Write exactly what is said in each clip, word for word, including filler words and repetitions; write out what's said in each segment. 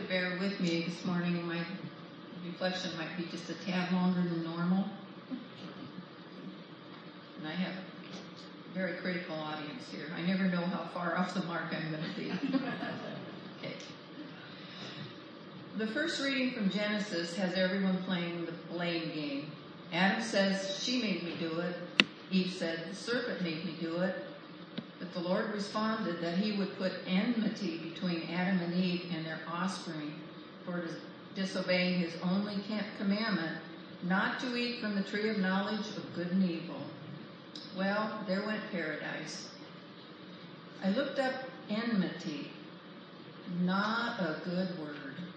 bear with me this morning. My reflection might be just a tad longer than normal. And I have a very critical audience here. I never know how far off the mark I'm going to be. Okay. The first reading from Genesis has everyone playing the blame game. Adam says, she made me do it. Eve said, the serpent made me do it. But the Lord responded that he would put enmity between Adam and Eve and their offspring for disobeying his only commandment, not to eat from the tree of knowledge of good and evil. Well, there went paradise. I looked up enmity. Not a good word.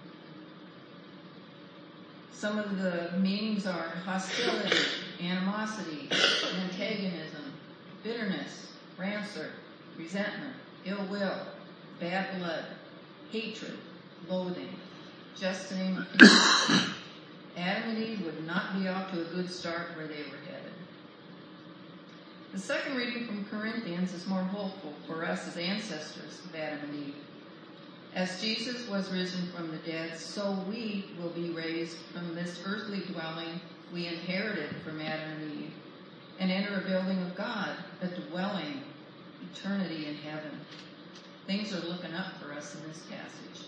Some of the meanings are hostility, animosity, antagonism, bitterness, rancor, resentment, ill will, bad blood, hatred, loathing, just to name a few. Adam and Eve would not be off to a good start where they were headed. The second reading from Corinthians is more hopeful for us as ancestors of Adam and Eve. As Jesus was risen from the dead, so we will be raised from this earthly dwelling we inherited from Adam and Eve, and enter a building of God, a dwelling, eternity in heaven. Things are looking up for us in this passage.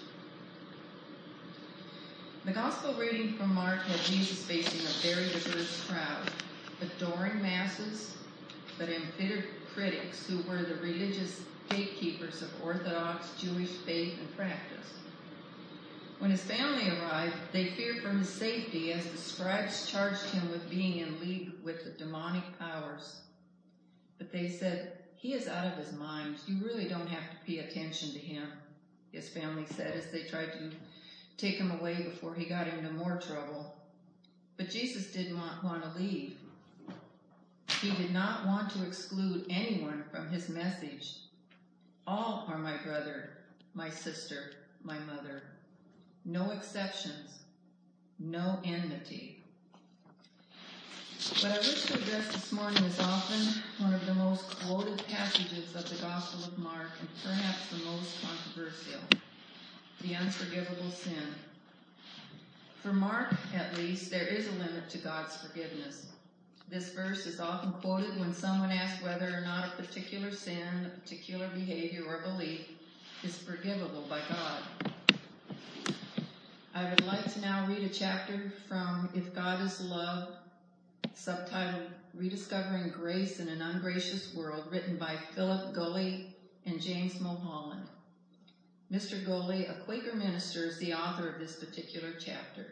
The gospel reading from Mark had Jesus facing a very diverse crowd, adoring masses, but embittered critics who were the religious gatekeepers of Orthodox Jewish faith and practice. When his family arrived, they feared for his safety as the scribes charged him with being in league with the demonic powers. But they said, he is out of his mind. You really don't have to pay attention to him, his family said as they tried to take him away before he got into more trouble. But Jesus did not want to leave. He did not want to exclude anyone from his message. All are my brother, my sister, my mother. No exceptions, no enmity. What I wish to address this morning is often one of the most quoted passages of the Gospel of Mark, and perhaps the most controversial, the unforgivable sin. For Mark, at least, there is a limit to God's forgiveness. This verse is often quoted when someone asks whether or not a particular sin, a particular behavior or belief is forgivable by God. I would like to now read a chapter from If God is Love, subtitled Rediscovering Grace in an Ungracious World, written by Philip Gulley and James Mulholland. Mister Gulley, a Quaker minister, is the author of this particular chapter.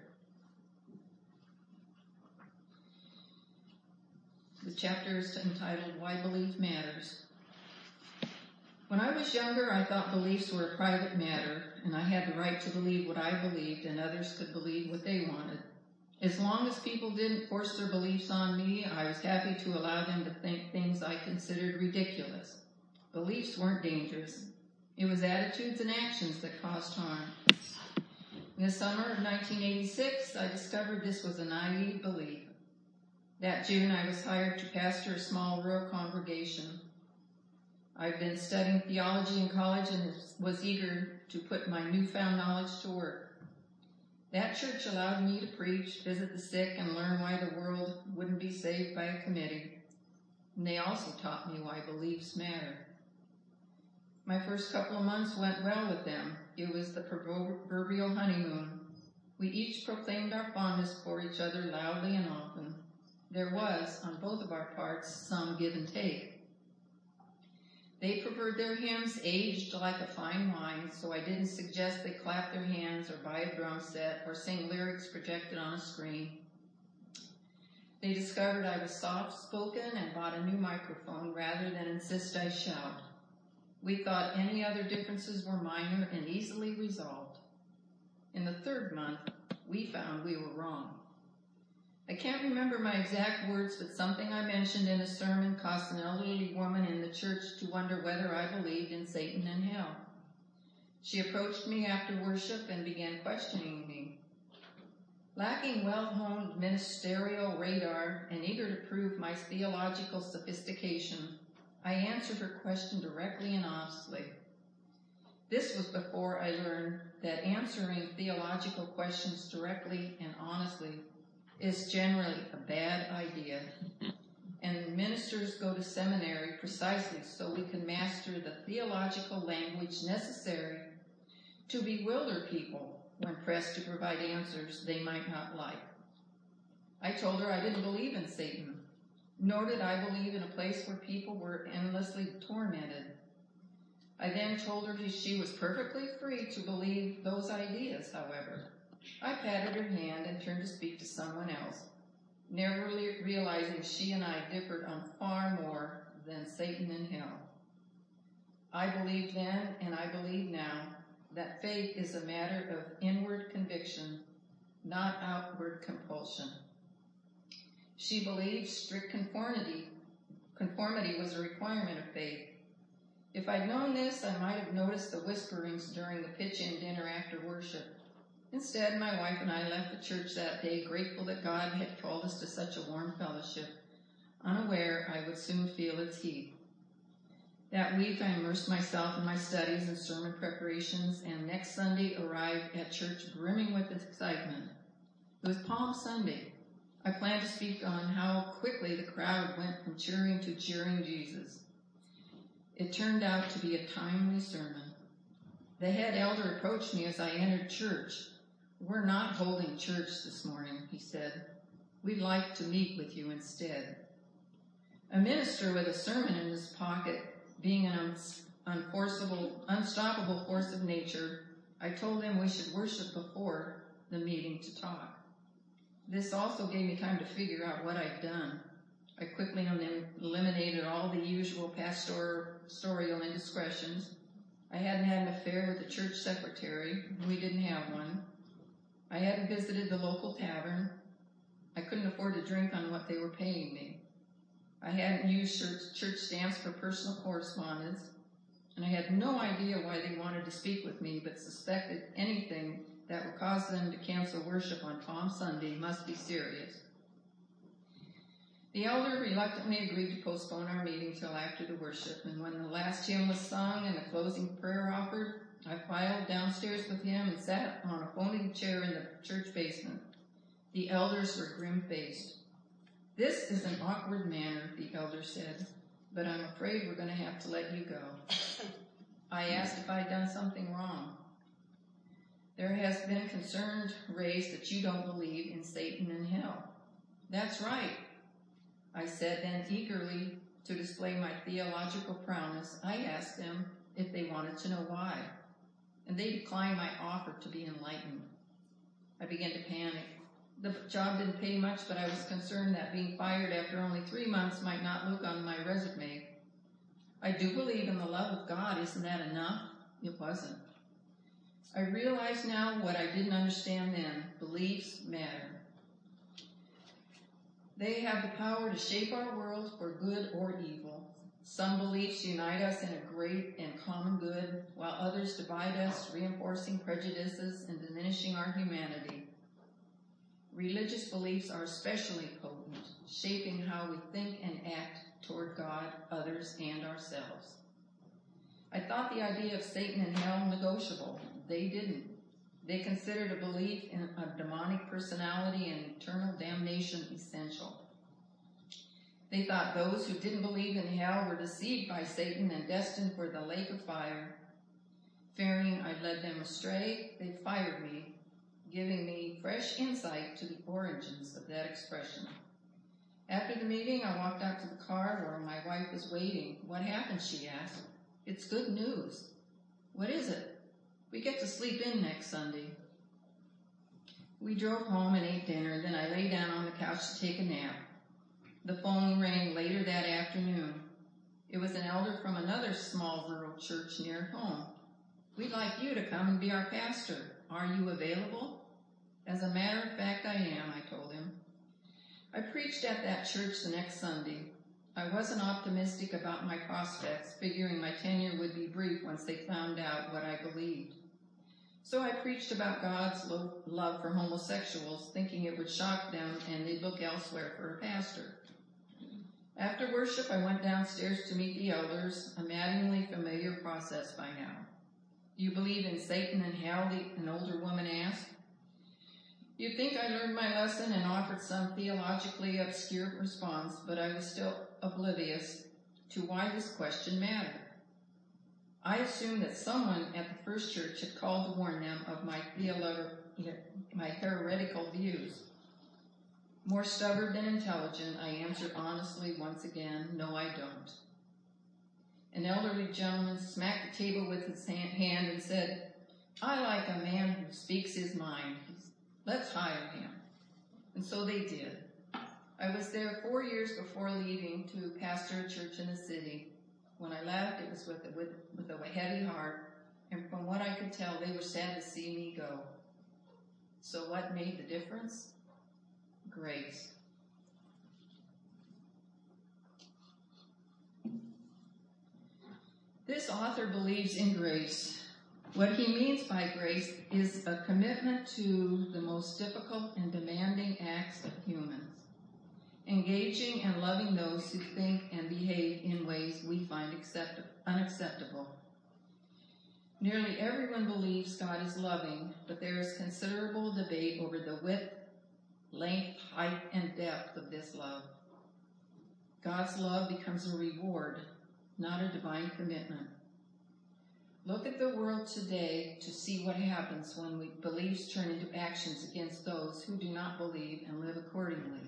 The chapter is entitled Why Belief Matters. When I was younger, I thought beliefs were a private matter, and I had the right to believe what I believed, and others could believe what they wanted. As long as people didn't force their beliefs on me, I was happy to allow them to think things I considered ridiculous. Beliefs weren't dangerous. It was attitudes and actions that caused harm. In the summer of nineteen eighty-six, I discovered this was a naive belief. That June, I was hired to pastor a small rural congregation. I'd been studying theology in college and was eager to put my newfound knowledge to work. That church allowed me to preach, visit the sick, and learn why the world wouldn't be saved by a committee. And they also taught me why beliefs matter. My first couple of months went well with them. It was the proverbial honeymoon. We each proclaimed our fondness for each other loudly and often. There was, on both of our parts, some give and take. They preferred their hymns aged like a fine wine, so I didn't suggest they clap their hands or buy a drum set or sing lyrics projected on a screen. They discovered I was soft-spoken and bought a new microphone rather than insist I shout. We thought any other differences were minor and easily resolved. In the third month, we found we were wrong. I can't remember my exact words, but something I mentioned in a sermon caused an elderly woman in the church to wonder whether I believed in Satan and hell. She approached me after worship and began questioning me. Lacking well-honed ministerial radar and eager to prove my theological sophistication, I answered her question directly and honestly. This was before I learned that answering theological questions directly and honestly is generally a bad idea. And ministers go to seminary precisely so we can master the theological language necessary to bewilder people when pressed to provide answers they might not like. I told her I didn't believe in Satan, nor did I believe in a place where people were endlessly tormented. I then told her she was perfectly free to believe those ideas, however. I patted her hand and turned to speak to someone else, never really realizing she and I differed on far more than Satan and hell. I believed then, and I believe now, that faith is a matter of inward conviction, not outward compulsion. She believed strict conformity, conformity was a requirement of faith. If I'd known this, I might have noticed the whisperings during the pitch-in dinner after worship. Instead, my wife and I left the church that day, grateful that God had called us to such a warm fellowship, unaware I would soon feel its heat. That week, I immersed myself in my studies and sermon preparations, and next Sunday arrived at church brimming with excitement. It was Palm Sunday. I planned to speak on how quickly the crowd went from cheering to jeering Jesus. It turned out to be a timely sermon. The head elder approached me as I entered church. "We're not holding church this morning," he said. "We'd like to meet with you instead." A minister with a sermon in his pocket, being an unforceable, unstoppable force of nature, I told him we should worship before the meeting to talk. This also gave me time to figure out what I'd done. I quickly eliminated all the usual pastoral indiscretions. I hadn't had an affair with the church secretary. We didn't have one. I hadn't visited the local tavern. I couldn't afford to drink on what they were paying me. I hadn't used church, church stamps for personal correspondence, and I had no idea why they wanted to speak with me, but suspected anything that would cause them to cancel worship on Palm Sunday must be serious. The elder reluctantly agreed to postpone our meeting till after the worship, and when the last hymn was sung and the closing prayer offered, I filed downstairs with him and sat on a folding chair in the church basement. The elders were grim-faced. "This is an awkward manner," the elder said, "but I'm afraid we're going to have to let you go." I asked if I'd done something wrong. "There has been concern raised that you don't believe in Satan and hell." "That's right," I said, then eagerly, to display my theological prowess, I asked them if they wanted to know why, and they declined my offer to be enlightened. I began to panic. The job didn't pay much, but I was concerned that being fired after only three months might not look on my resume. I do believe in the love of God. Isn't that enough? It wasn't. I realize now what I didn't understand then. Beliefs matter. They have the power to shape our world for good or evil. Some beliefs unite us in a great and common good, while others divide us, reinforcing prejudices and diminishing our humanity. Religious beliefs are especially potent, shaping how we think and act toward God, others, and ourselves. I thought the idea of Satan and hell negotiable. They didn't. They considered a belief in a demonic personality and eternal damnation essential. They thought those who didn't believe in hell were deceived by Satan and destined for the lake of fire. Fearing I'd led them astray, they fired me, giving me fresh insight to the origins of that expression. After the meeting, I walked out to the car where my wife was waiting. "What happened?" she asked. "It's good news." "What is it?" "We get to sleep in next Sunday." We drove home and ate dinner, then I lay down on the couch to take a nap. The phone rang later that afternoon. It was an elder from another small rural church near home. "We'd like you to come and be our pastor. Are you available?" "As a matter of fact, I am," I told him. I preached at that church the next Sunday. I wasn't optimistic about my prospects, figuring my tenure would be brief once they found out what I believed. So I preached about God's lo- love for homosexuals, thinking it would shock them and they'd look elsewhere for a pastor. After worship, I went downstairs to meet the elders, a maddeningly familiar process by now. Do you believe in Satan and hell? The, an older woman asked. You'd think I learned my lesson and offered some theologically obscure response, but I was still oblivious to why this question mattered. I assumed that someone at the First Church had called to warn them of my theolo- my heretical views. More stubborn than intelligent, I answered honestly once again, no, I don't. An elderly gentleman smacked the table with his hand and said, I like a man who speaks his mind. Let's hire him. And so they did. I was there four years before leaving to pastor a church in the city. When I left, it was with a, with, with a heavy heart, and from what I could tell, they were sad to see me go. So what made the difference? Grace. This author believes in grace. What he means by grace is a commitment to the most difficult and demanding acts of humans, engaging and loving those who think and behave in ways we find accept- unacceptable. Nearly everyone believes God is loving, but there is considerable debate over the width, length, height, and depth of this love. God's love becomes a reward, not a divine commitment. Look at the world today to see what happens when we, beliefs turn into actions against those who do not believe and live accordingly.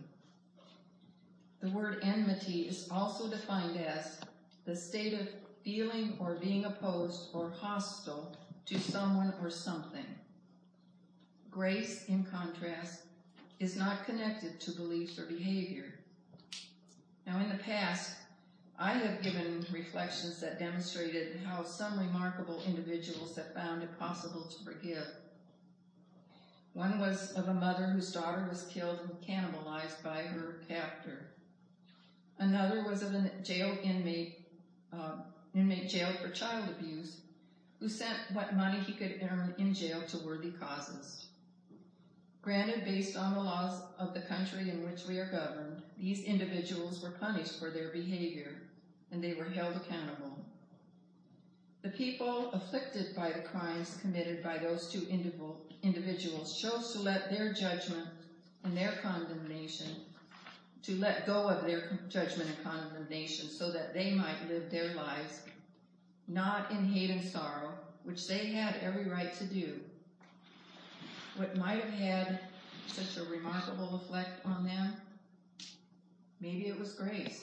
The word enmity is also defined as the state of feeling or being opposed or hostile to someone or something. Grace, in contrast, is not connected to beliefs or behavior. Now, in the past, I have given reflections that demonstrated how some remarkable individuals have found it possible to forgive. One was of a mother whose daughter was killed and cannibalized by her captor. Another was of a jailed inmate, uh, inmate jailed for child abuse, who sent what money he could earn in jail to worthy causes. Granted, based on the laws of the country in which we are governed, these individuals were punished for their behavior, and they were held accountable. The people afflicted by the crimes committed by those two individuals chose to let their judgment and their condemnation, to let go of their judgment and condemnation so that they might live their lives, not in hate and sorrow, which they had every right to do. What might have had such a remarkable effect on them? Maybe it was grace.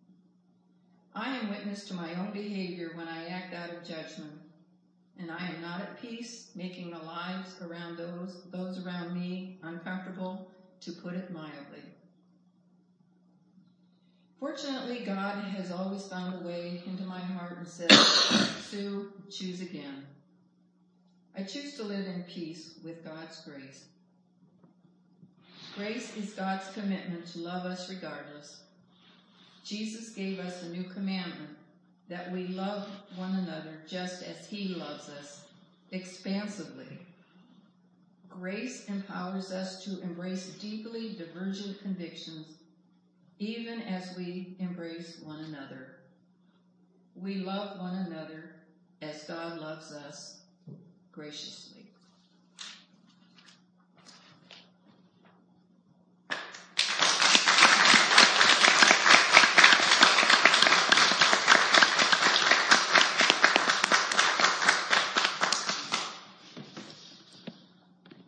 I am witness to my own behavior when I act out of judgment, and I am not at peace, making the lives around those, those around me uncomfortable, to put it mildly. Fortunately, God has always found a way into my heart and said, Sue, choose again. I choose to live in peace with God's grace. Grace is God's commitment to love us regardless. Jesus gave us a new commandment, that we love one another just as he loves us, expansively. Grace empowers us to embrace deeply divergent convictions, even as we embrace one another. We love one another as God loves us graciously.